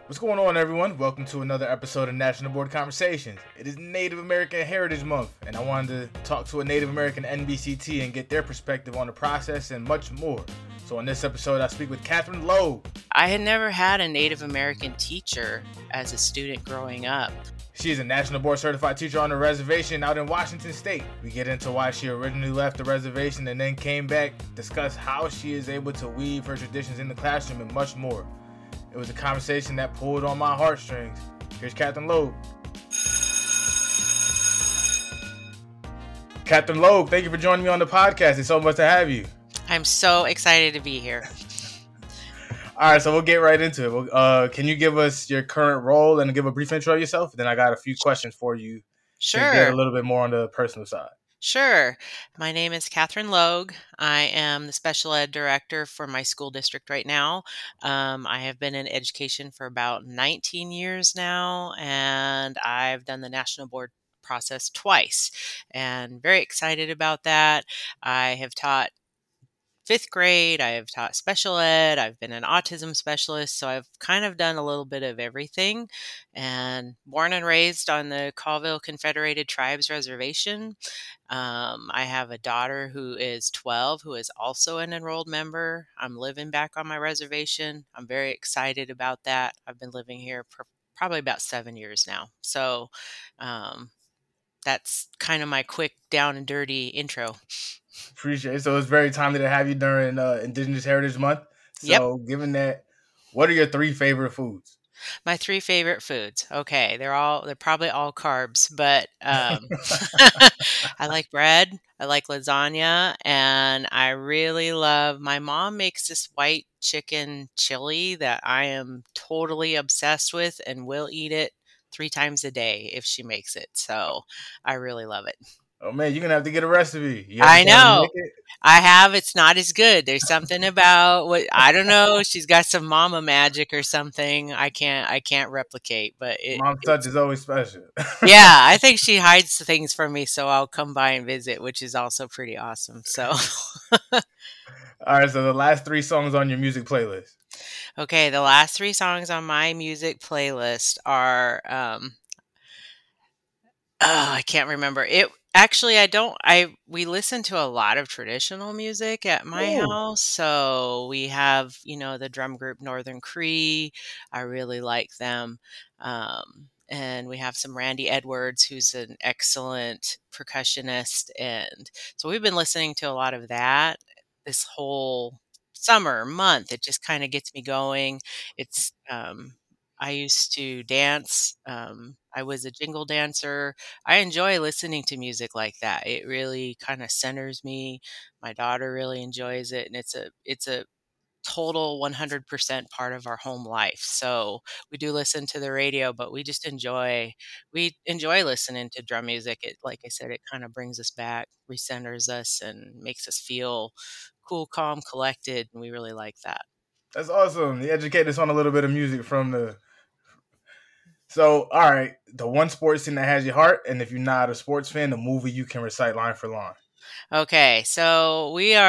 What's going on, everyone? Welcome to another episode of National Board Conversations. It is Native American Heritage Month, and I wanted to talk to a Native American NBCT and get their perspective on the process and much more. So, on this episode, I speak with Catherine Loeb. I had never had a Native American teacher as a student growing up. She is a National Board Certified teacher on the reservation out in Washington State. We get into why she originally left the reservation and then came back, discuss how she is able to weave her traditions in the classroom, and much more. It was a conversation that pulled on my heartstrings. Here's Catherine Loeb. Catherine Loeb, thank you for joining me on the podcast. It's so much to have you. I'm so excited to be here. All right, so we'll get right into it. Can you give us your current role and give a brief intro of yourself? Then I got a few questions for you to get a little bit more on the personal side. Sure. My name is Catherine Logue. I am the special ed director for my school district right now. I have been in education for about 19 years now, and I've done the national board process twice, and very excited about that. I have taught fifth grade, I have taught special ed, I've been an autism specialist, so I've kind of done a little bit of everything. And born and raised on the Colville Confederated Tribes Reservation. I have a daughter who is 12, who is also an enrolled member. I'm living back on my reservation. I'm very excited about that. I've been living here for probably about 7 years now. So that's kind of my quick down and dirty intro. Appreciate it. So it's very timely to have you during Indigenous Heritage Month. Yep. So given that, what are your 3 favorite foods? My 3 favorite foods. Okay, they're probably all carbs, but I like bread, I like lasagna, and I really love my mom makes this white chicken chili that I am totally obsessed with and will eat it 3 times a day if she makes it. So, I really love it. Oh man, you're gonna have to get a recipe. You ever I try to make know. it? I have. It's not as good. There's something about what I don't know. She's got some mama magic or something. I can't replicate, but Mom's touch it's is always special. yeah, I think she hides things from me so I'll come by and visit, which is also pretty awesome. So, All right, so the last 3 songs on your music playlist. okay, the last 3 songs on my music playlist are I can't remember. It actually I don't I we listen to a lot of traditional music at my Oh, house. So we have, the drum group Northern Cree. I really like them. And we have some Randy Edwards, who's an excellent percussionist. And so we've been listening to a lot of that this whole summer month. It just kind of gets me going. It's I used to dance. I was a jingle dancer. I enjoy listening to music like that. It really kind of centers me. My daughter really enjoys it, and it's a total 100% part of our home life. So we do listen to the radio, but we enjoy listening to drum music. It, like I said, it kind of brings us back, recenters us, and makes us feel cool, calm, collected, and we really like that. that's awesome. You educate us on a little bit of music from the. So, all right, the one sports team that has your heart, and if you're not a sports fan, the movie you can recite line for line. Okay, so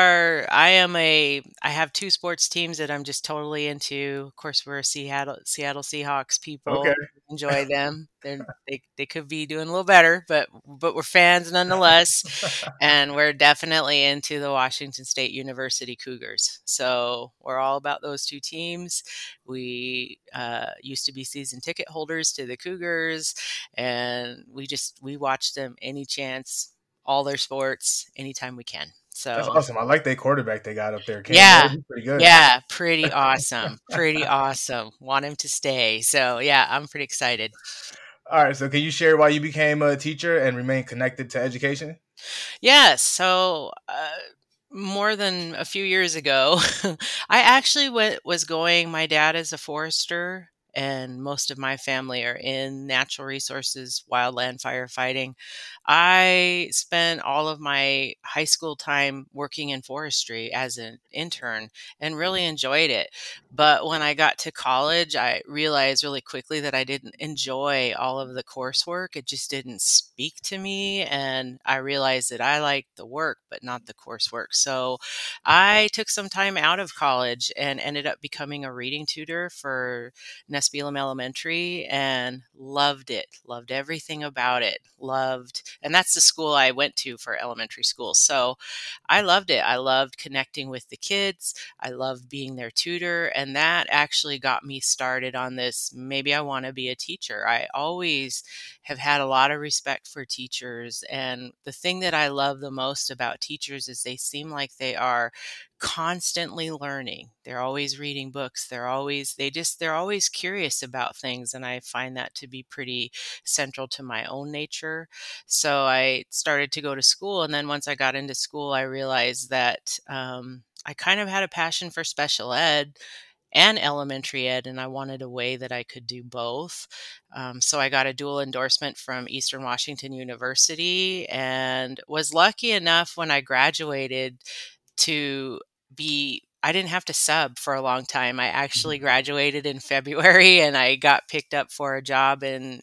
I have 2 sports teams that I'm just totally into. Of course, we're Seattle Seahawks Okay. people. Enjoy them. They could be doing a little better, but we're fans nonetheless. And we're definitely into the Washington State University Cougars. So we're all about those 2 teams. We used to be season ticket holders to the Cougars, and we watch them any chance, all their sports, anytime we can. That's So awesome. I like that quarterback they got up there, Cam Ward. yeah, He's pretty good. yeah, pretty awesome, pretty awesome. Want him to stay. So yeah, I'm pretty excited. All right, so can you share why you became a teacher and remain connected to education? Yes. So, more than a few years ago, I actually was going. My dad is a forester, and most of my family are in natural resources, wildland firefighting. I spent all of my high school time working in forestry as an intern and really enjoyed it. But when I got to college, I realized really quickly that I didn't enjoy all of the coursework. It just didn't speak to me. And I realized that I liked the work, but not the coursework. So I took some time out of college and ended up becoming a reading tutor for West Belem Elementary and loved it, loved everything about it, and that's the school I went to for elementary school. So I loved it. I loved connecting with the kids. I loved being their tutor. And that actually got me started on this. Maybe I want to be a teacher. I always have had a lot of respect for teachers. And the thing that I love the most about teachers is they seem like they are constantly learning. They're always reading books. They're always curious about things. And I find that to be pretty central to my own nature. So I started to go to school. And then once I got into school, I realized that I kind of had a passion for special ed and elementary ed, and I wanted a way that I could do both. So I got a dual endorsement from Eastern Washington University and was lucky enough when I graduated to I didn't have to sub for a long time. I actually graduated in February and I got picked up for a job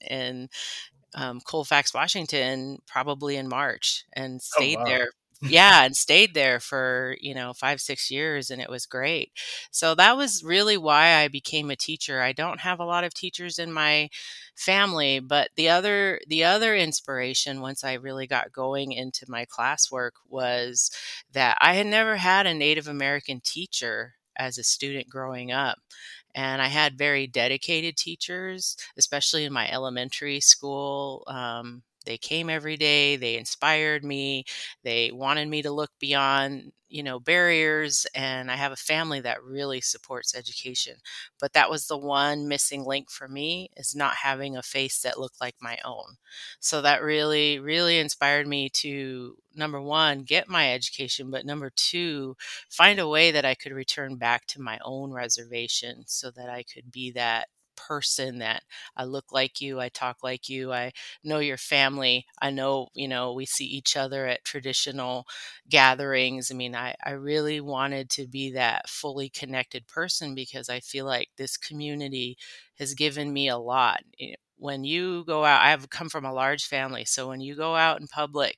in Colfax, Washington, probably in March, and Oh stayed wow. there. Yeah, and stayed there for, 5, 6 years, and it was great. So that was really why I became a teacher. I don't have a lot of teachers in my family, but the other inspiration once I really got going into my classwork was that I had never had a Native American teacher as a student growing up. And I had very dedicated teachers, especially in my elementary school. They came every day. They inspired me. They wanted me to look beyond, barriers. And I have a family that really supports education. But that was the one missing link for me, is not having a face that looked like my own. So that really, really inspired me to, number one, get my education, but number two, find a way that I could return back to my own reservation so that I could be that person that I look like you, I talk like you, I know your family, I know, we see each other at traditional gatherings. I mean, I really wanted to be that fully connected person because I feel like this community has given me a lot. When you go out, I've come from a large family. So when you go out in public,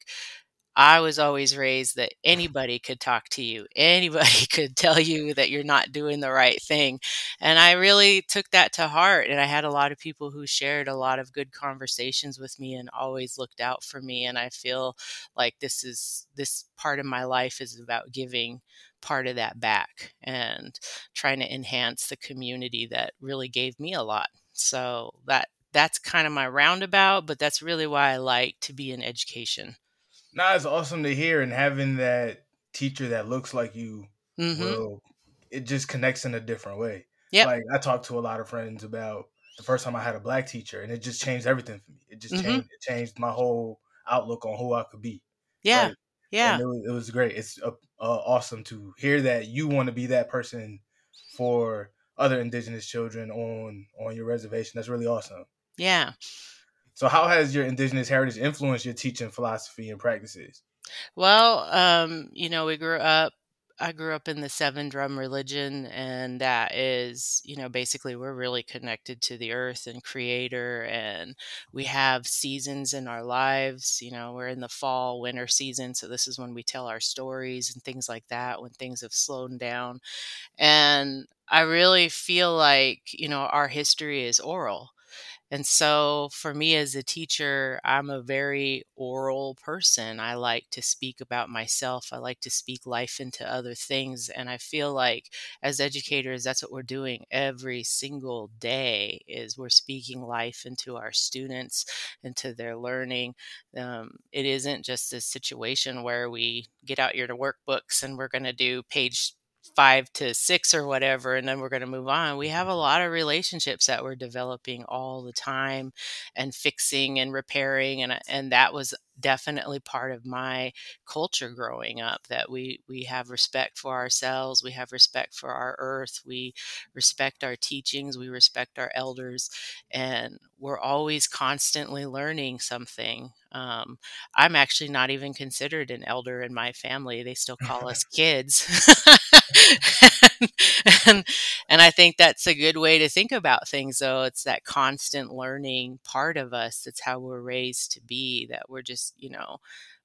I was always raised that anybody could talk to you. Anybody could tell you that you're not doing the right thing. And I really took that to heart. And I had a lot of people who shared a lot of good conversations with me and always looked out for me. And I feel like this part of my life is about giving part of that back and trying to enhance the community that really gave me a lot. So that's kind of my roundabout, but that's really why I like to be in education. Nah, it's awesome to hear, and having that teacher that looks like you Mhm. will it just connects in a different way. Yep. Like I talked to a lot of friends about the first time I had a black teacher, and it just changed everything for me. Mhm. It changed my whole outlook on who I could be. Yeah. Like, and Yeah. it was great. It's awesome to hear that you want to be that person for other indigenous children on your reservation. That's really awesome. Yeah. So, how has your indigenous heritage influenced your teaching philosophy and practices? Well, I grew up in the seven drum religion, and that is, basically we're really connected to the earth and creator, and we have seasons in our lives. We're in the fall, winter season. So this is when we tell our stories and things like that, when things have slowed down. And I really feel like, our history is oral. And so for me as a teacher, I'm a very oral person. I like to speak about myself. I like to speak life into other things. And I feel like as educators, that's what we're doing every single day is we're speaking life into our students, into their learning. It isn't just a situation where we get out your workbooks and we're going to do page 5 to 6 or whatever, and then we're going to move on. We have a lot of relationships that we're developing all the time and fixing and repairing. And that was definitely part of my culture growing up, that we have respect for ourselves. We have respect for our earth. We respect our teachings. We respect our elders. And we're always constantly learning something. I'm actually not even considered an elder in my family. They still call us kids. and, and and I think that's a good way to think about things, though. It's that constant learning part of us. That's how we're raised to be, that we're just,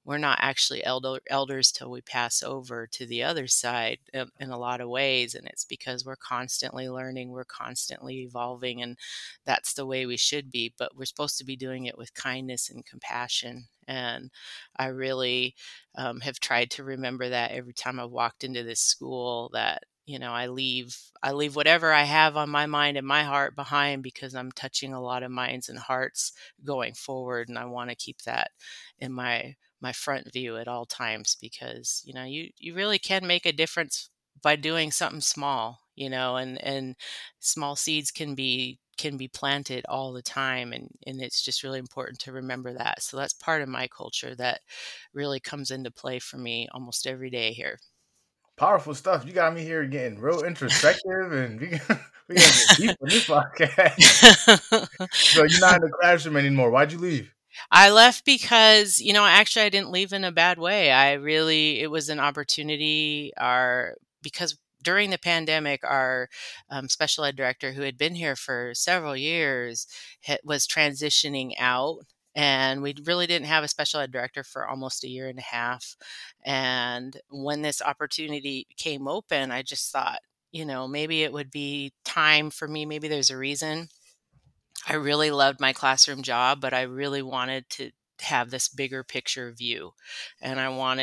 we're not actually elders till we pass over to the other side in a lot of ways. And it's because we're constantly learning, we're constantly evolving, and that's the way we should be. But we're supposed to be doing it with kindness and compassion. And I really have tried to remember that every time I've walked into this school, that I leave whatever I have on my mind and my heart behind, because I'm touching a lot of minds and hearts going forward, and I want to keep that in my front view at all times, because you really can make a difference by doing something small, and small seeds can be planted all the time, and it's just really important to remember that. So that's part of my culture that really comes into play for me almost every day here. Powerful stuff. You got me here getting real introspective, and we gotta get deep in this podcast. So you're not in the classroom anymore. Why'd you leave? I left because, actually I didn't leave in a bad way. It was an opportunity, because during the pandemic, our special ed director, who had been here for several years, was transitioning out. And we really didn't have a special ed director for almost a year and a half. And when this opportunity came open, I just thought, maybe it would be time for me. Maybe there's a reason. I really loved my classroom job, but I really wanted to have this bigger picture view. And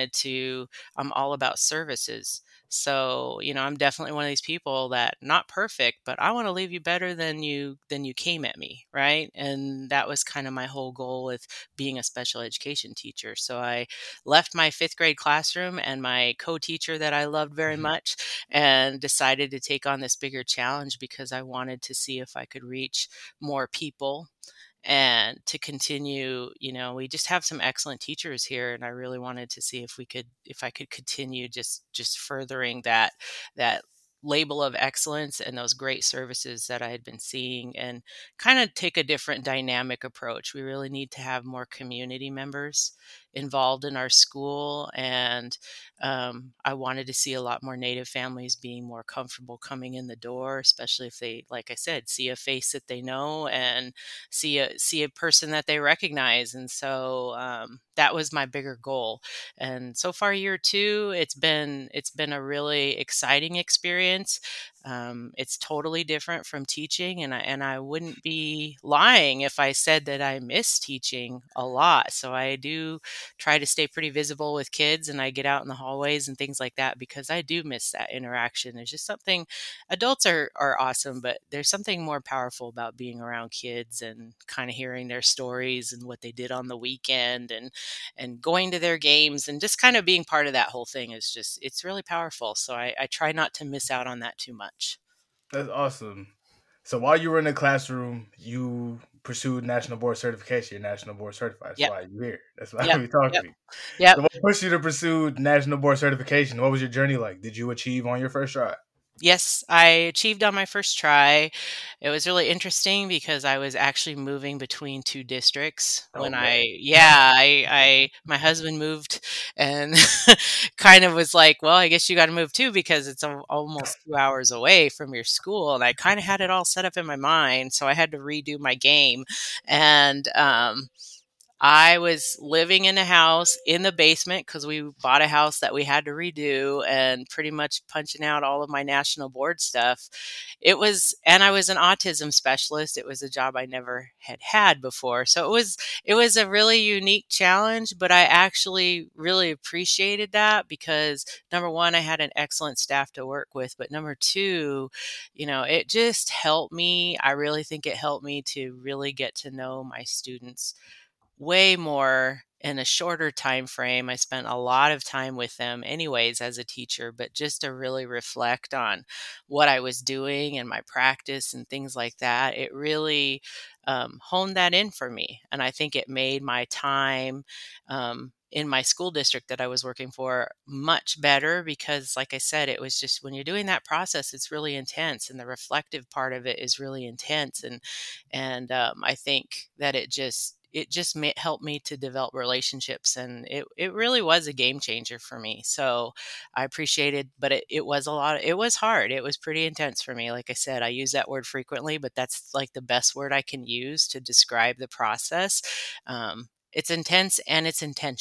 I'm all about services. So, I'm definitely one of these people that not perfect, but I want to leave you better than you came at me, right? And that was kind of my whole goal with being a special education teacher. So I left my 5th grade classroom and my co-teacher that I loved very Mhm. much, and decided to take on this bigger challenge, because I wanted to see if I could reach more people and to continue. We just have some excellent teachers here, and I really wanted to see if I could continue just furthering that label of excellence and those great services that I had been seeing, and kind of take a different dynamic approach. We really need to have more community members involved in our school, and I wanted to see a lot more Native families being more comfortable coming in the door, especially if they, like I said, see a face that they know and see a person that they recognize. And so that was my bigger goal. And so far, year 2, it's been a really exciting experience. It's totally different from teaching, and I wouldn't be lying if I said that I miss teaching a lot. So I do try to stay pretty visible with kids, and I get out in the hallways and things like that, because I do miss that interaction. There's just something. Adults are awesome, but there's something more powerful about being around kids and kind of hearing their stories and what they did on the weekend, and going to their games, and just kind of being part of that whole thing is just, it's really powerful. So I try not to miss out on that too much. That's awesome. So while you were in the classroom, you pursued national board certification. You're national board certified. That's Yep. why you're here. That's why Yep. we talk Yep. to you. Yep. So what pushed you to pursue national board certification? What was your journey like? Did you achieve on your first try? Yes, I achieved on my first try. It was really interesting because I was actually moving between 2 districts Oh when man. my husband moved, and kind of was like, "Well, I guess you gotta move too, because it's almost 2 hours away from your school," and I kinda had it all set up in my mind, so I had to redo my game. And I was living in a house in the basement, because we bought a house that we had to redo, and pretty much punching out all of my national board stuff. And I was an autism specialist. It was a job I never had had before. So it was a really unique challenge, but I actually really appreciated that, because number one, I had an excellent staff to work with, but number two, it just helped me. I really think it helped me to really get to know my students way more in a shorter time frame. I spent a lot of time with them anyways as a teacher, but just to really reflect on what I was doing and my practice and things like that, it really honed that in for me. And I think it made my time in my school district that I was working for much better, because, like I said, it was just, when you're doing that process, it's really intense, and the reflective part of it is really intense. And I think that helped me to develop relationships, and it really was a game changer for me. So I appreciated, but it was it was hard. It was pretty intense for me. Like I said, I use that word frequently, but that's like the best word I can use to describe the process. It's intense and it's intentional.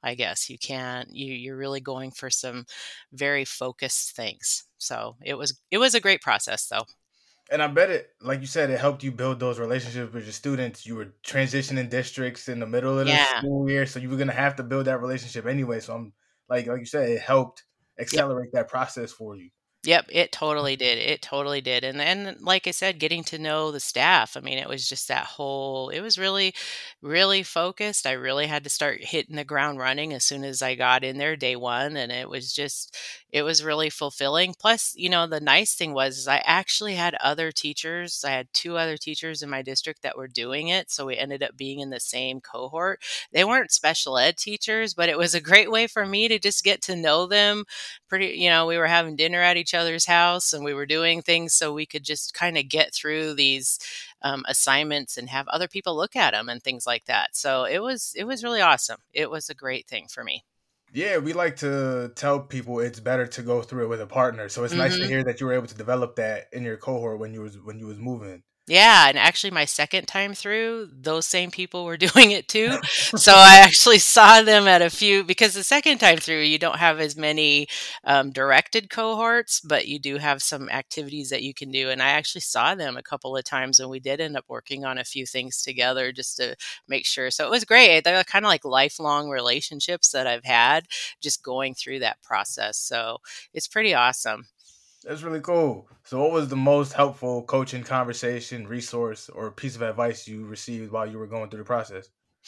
I guess. You can't you're really going for some very focused things. So it was a great process though. And I bet it, like you said, it helped you build those relationships with your students. You were transitioning districts in the middle of the Yeah. school year, so you were gonna have to build that relationship anyway. So I'm like you said, it helped Yep. accelerate that process for you. Yep, it totally did. It totally did. And like I said, getting to know the staff. I mean, it was just that whole it was really really focused. I really had to start hitting the ground running as soon as I got in there day 1, and it was really fulfilling. Plus, the nice thing was is I actually had other teachers. I had 2 other teachers in my district that were doing it, so we ended up being in the same cohort. They weren't special ed teachers, but it was a great way for me to just get to know them we were having dinner at each other's house and we were doing things so we could just kind of get through these assignments and have other people look at them and things like that. So it was really awesome. It was a great thing for me. Yeah, we like to tell people it's better to go through it with a partner. So it's nice to Hmm. hear that you were able to develop that in your cohort when you was moving. Yeah, and actually my second time through, those same people were doing it too. So I actually saw them at a few because the second time through, you don't have as many directed cohorts, but you do have some activities that you can do. And I actually saw them a couple of times, and we did end up working on a few things together just to make sure. So it was great. They're kind of like lifelong relationships that I've had just going through that process. So it's pretty awesome. That's really cool. So what was the most helpful coaching conversation, resource, or piece of advice you received while you were going through the process?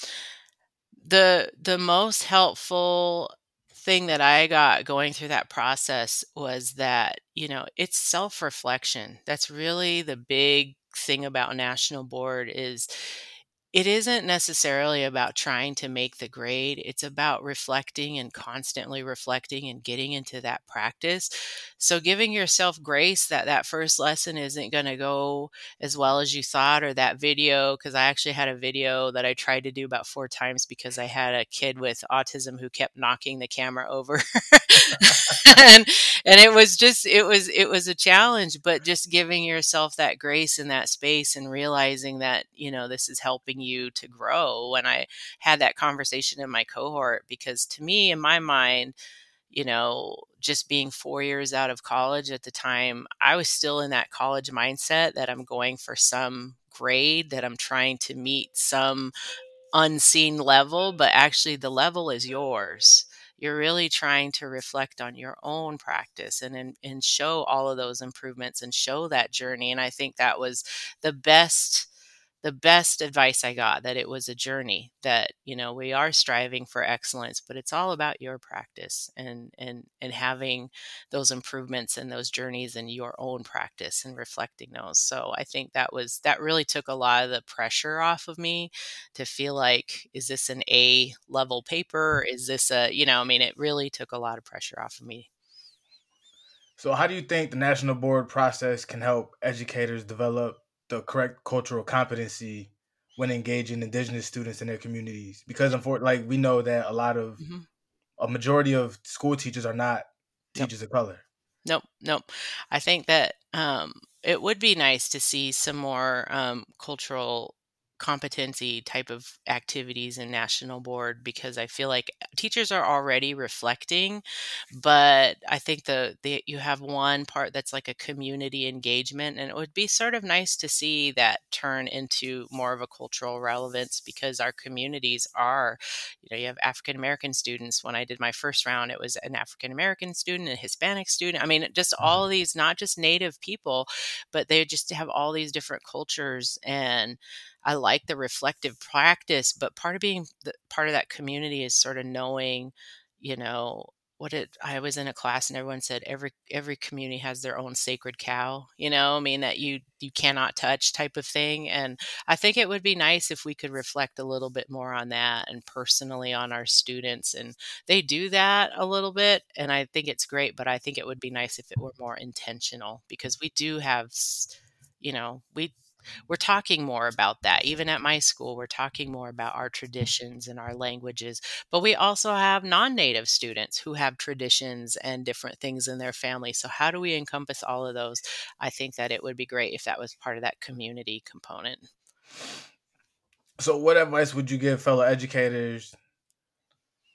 The most helpful thing that I got going through that process was that, it's self-reflection. That's really the big thing about National Board is it isn't necessarily about trying to make the grade. It's about reflecting and constantly reflecting and getting into that practice. So giving yourself grace that that first lesson isn't going to go as well as you thought, or that video, because I actually had a video that I tried to do about 4 times because I had a kid with autism who kept knocking the camera over. and and it was a challenge, but just giving yourself that grace in that space and realizing that this is helping you to grow. When I had that conversation in my cohort, because to me, in my mind, just being 4 years out of college at the time, I was still in that college mindset that I'm going for some grade, that I'm trying to meet some unseen level, but actually the level is yours. You're really trying to reflect on your own practice and show all of those improvements and show that journey. And I think that was the best the best advice I got, that it was a journey, that we are striving for excellence, but it's all about your practice and having those improvements and those journeys in your own practice and reflecting those. So I think that really took a lot of the pressure off of me to feel like, is this an A level paper? Is this I mean, it really took a lot of pressure off of me. So how do you think the national board process can help educators develop the correct cultural competency when engaging indigenous students in their communities? Because like we know that Mhm. a majority of school teachers are not Yep. teachers of color. Nope, nope. I think that it would be nice to see some more cultural competency type of activities in national board, because I feel like teachers are already reflecting, but I think you have one part that's like a community engagement, and it would be sort of nice to see that turn into more of a cultural relevance, because our communities are, you have African American students. When I did my first round, it was an African American student, a Hispanic student. I mean, just all Mhm. of these, not just Native people, but they just have all these different cultures. And I like the reflective practice, but part of being part of that community is sort of knowing, you know, I was in a class and everyone said every community has their own sacred cow, I mean, that you cannot touch type of thing. And I think it would be nice if we could reflect a little bit more on that and personally on our students. And they do that a little bit, and I think it's great, but I think it would be nice if it were more intentional, because we do have, we're talking more about that. Even at my school, we're talking more about our traditions and our languages, but we also have non-native students who have traditions and different things in their family. So how do we encompass all of those? I think that it would be great if that was part of that community component. So what advice would you give fellow educators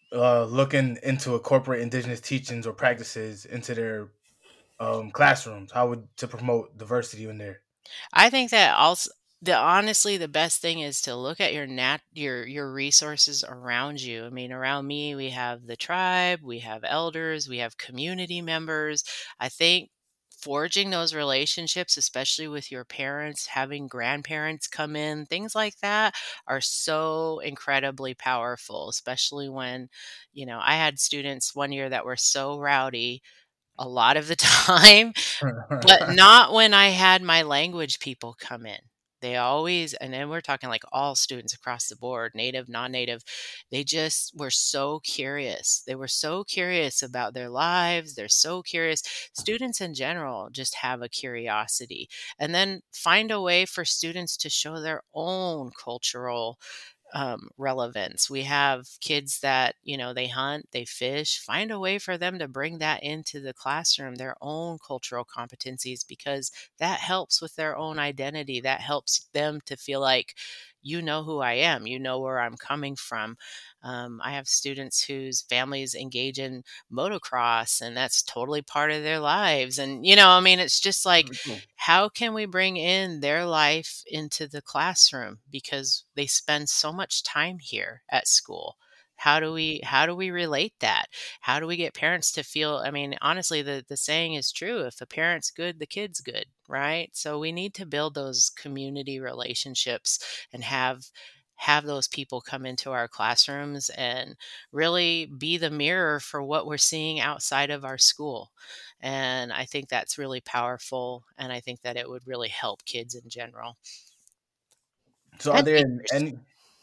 looking into incorporate indigenous teachings or practices into their classrooms? How would to promote diversity in there? I think that also the honestly the best thing is to look at your resources around you. I mean, around me we have the tribe, we have elders, we have community members. I think forging those relationships, especially with your parents, having grandparents come in, things like that are so incredibly powerful, especially when, I had students one year that were so rowdy a lot of the time, but not when I had my language people come in. They always, and then we're talking like all students across the board, native, non-native, they just were so curious. They were so curious about their lives. They're so curious. Students in general just have a curiosity. And then find a way for students to show their own cultural relevance. We have kids that, they hunt, they fish. Find a way for them to bring that into the classroom, their own cultural competencies, because that helps with their own identity. That helps them to feel like, you know who I am, you know where I'm coming from. I have students whose families engage in motocross, and that's totally part of their lives. And, I mean, it's just like, Really cool. how can we bring in their life into the classroom because they spend so much time here at school? How do we relate that? How do we get parents to feel, I mean, honestly, the saying is true, if the parent's good, the kid's good, right? So we need to build those community relationships and have those people come into our classrooms and really be the mirror for what we're seeing outside of our school. And I think that's really powerful, and I think that it would really help kids in general So are and there teachers. any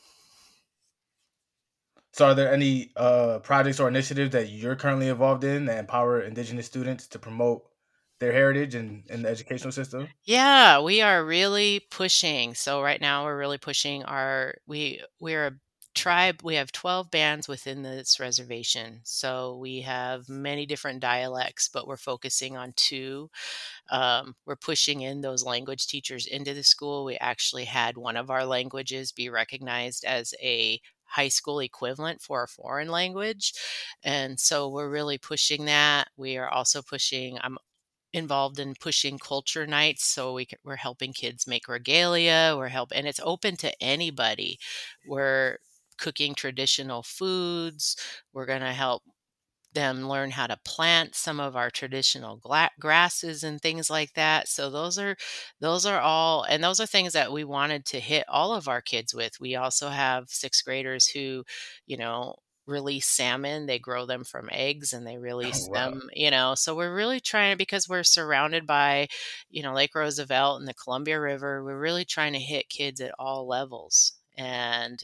so are there any projects or initiatives that you're currently involved in that empower indigenous students to promote their heritage in the educational system? Yeah, we are really pushing. So right now we're really pushing we're a tribe. We have 12 bands within this reservation. So we have many different dialects, but we're focusing on two. We're pushing in those language teachers into the school. We actually had one of our languages be recognized as a high school equivalent for a foreign language. And so we're really pushing that. We are also pushing, I'm involved in pushing culture nights. So we're helping kids make regalia. And it's open to anybody. We're cooking traditional foods. We're going to help them learn how to plant some of our traditional grasses and things like that. So those are all, and those are things that we wanted to hit all of our kids with. We also have sixth graders who, you know, release salmon. They grow them from eggs and they Oh, release wow. them, so we're really trying, because we're surrounded by, Lake Roosevelt and the Columbia River. We're really trying to hit kids at all levels and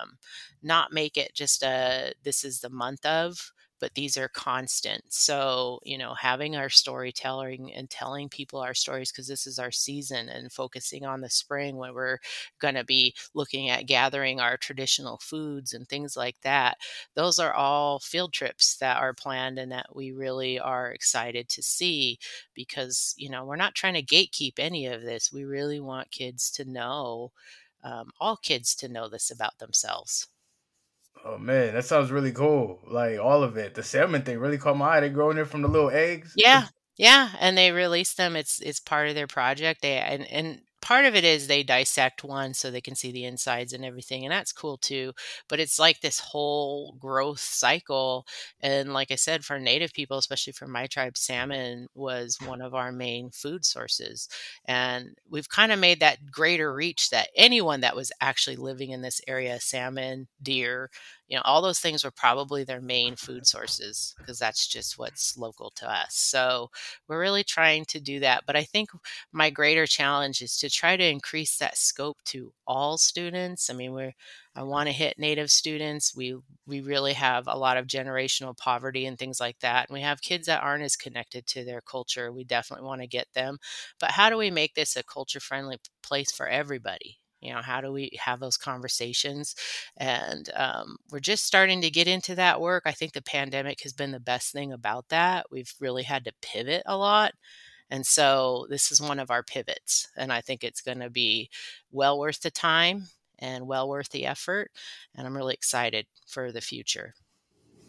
not make it just this is the month of, but these are constant. So, having our storytelling and telling people our stories, because this is our season, and focusing on the spring when we're going to be looking at gathering our traditional foods and things like that. Those are all field trips that are planned and that we really are excited to see, because, we're not trying to gatekeep any of this. We really want kids to know, all kids to know this about themselves. Oh man, that sounds really cool. Like all of it. The salmon thing really caught my eye. They growing it from the little eggs. Yeah, yeah, and they release them. It's part of their project. And part of it is they dissect one so they can see the insides and everything, and that's cool too. But it's like this whole growth cycle. And like I said, for Native people, especially for my tribe, salmon was one of our main food sources. And we've kind of made that greater reach that anyone that was actually living in this area, salmon, deer, all those things were probably their main food sources, because that's just what's local to us. So we're really trying to do that. But I think my greater challenge is to try to increase that scope to all students. I mean, I want to hit Native students. We really have a lot of generational poverty and things like that. And we have kids that aren't as connected to their culture. We definitely want to get them. But how do we make this a culture friendly place for everybody? How do we have those conversations? And we're just starting to get into that work. I think the pandemic has been the best thing about that. We've really had to pivot a lot. And so this is one of our pivots. And I think it's going to be well worth the time and well worth the effort. And I'm really excited for the future.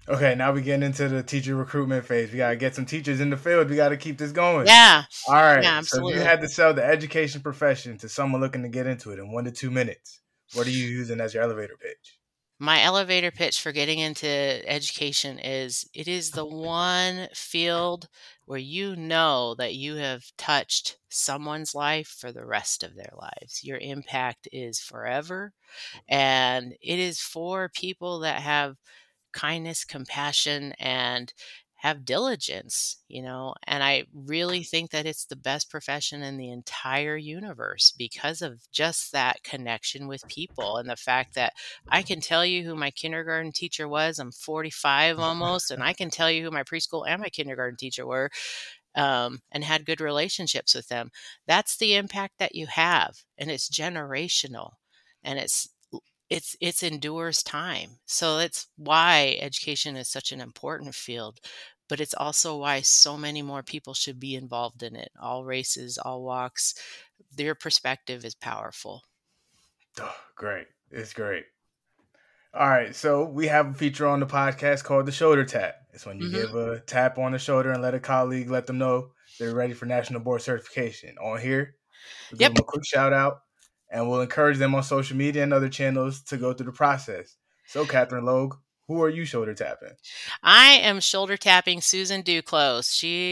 Okay, now we getting into the teacher recruitment phase. We got to get some teachers in the field. We got to keep this going. Yeah. All right. Yeah, So if you absolutely. had to sell the education profession to someone looking to get into it in 1 to 2 minutes, what are you using as your elevator pitch? My elevator pitch for getting into education is it is the one field where you know that you have touched someone's life for the rest of their lives. Your impact is forever, and it is for people that have kindness, compassion, and have diligence, and I really think that it's the best profession in the entire universe because of just that connection with people and the fact that I can tell you who my kindergarten teacher was. I'm 45 almost, and I can tell you who my preschool and my kindergarten teacher were, and had good relationships with them. That's the impact that you have, and it's generational, and it's endures time. So that's why education is such an important field, but it's also why so many more people should be involved in it. All races, all walks. Their perspective is powerful. Oh, great. It's great. All right. So we have a feature on the podcast called the shoulder tap. It's when you Hmm. give a tap on the shoulder and let a colleague let them know they're ready for national board certification. On here, we'll give Yep. them a quick shout out and we'll encourage them on social media and other channels to go through the process. So, Catherine Logue, who are you shoulder tapping? I am shoulder tapping Susan Duclos.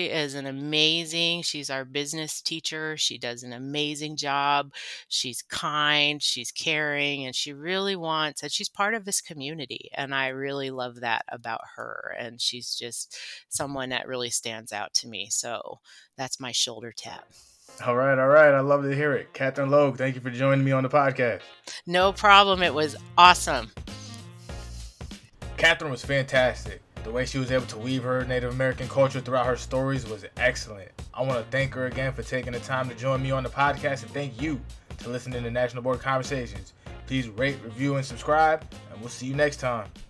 She's our business teacher. She does an amazing job. She's kind, she's caring, and and she's part of this community. And I really love that about her. And she's just someone that really stands out to me. So that's my shoulder tap. All right. All right. I love to hear it. Catherine Logue, thank you for joining me on the podcast. No problem. It was awesome. Catherine was fantastic. The way she was able to weave her Native American culture throughout her stories was excellent. I want to thank her again for taking the time to join me on the podcast, and thank you to listening to National Board Conversations. Please rate, review, and subscribe, and we'll see you next time.